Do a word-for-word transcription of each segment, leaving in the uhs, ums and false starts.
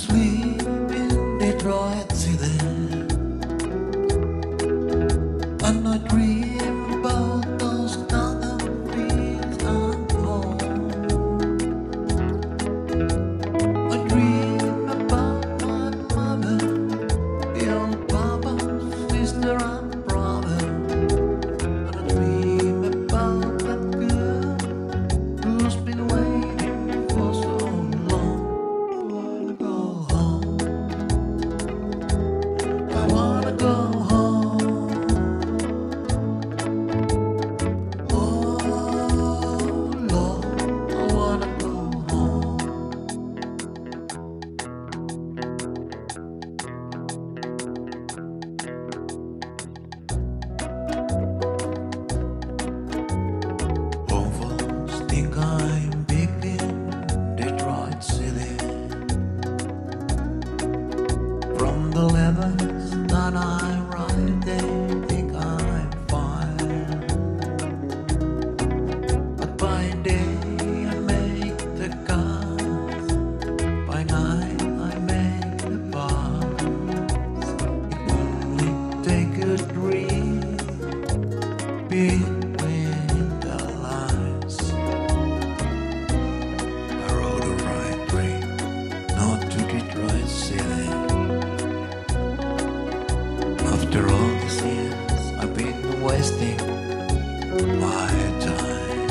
sleep in Detroit City, and I dream about those northern fields and home. I dream about my mother, the old papa, sister and brother, and I dream about that girl who's been waiting for so long. I wanna go home. Oh Lord, I wanna go home. Home folks think I'm big in Detroit City. From the letters that I write, they think I'm fine. But by day I make the cars, by night I make the bars. It only take a dream between the lines. I rode a right train, not to Detroit City. After all these years, I've been wasting my time.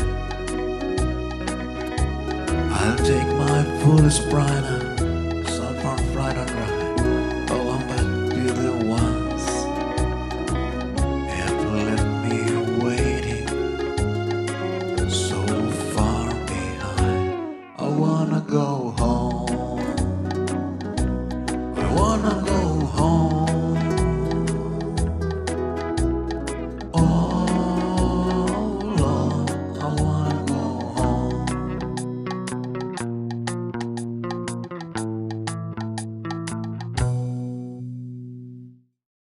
I'll take my foolish pride and suffer right and right.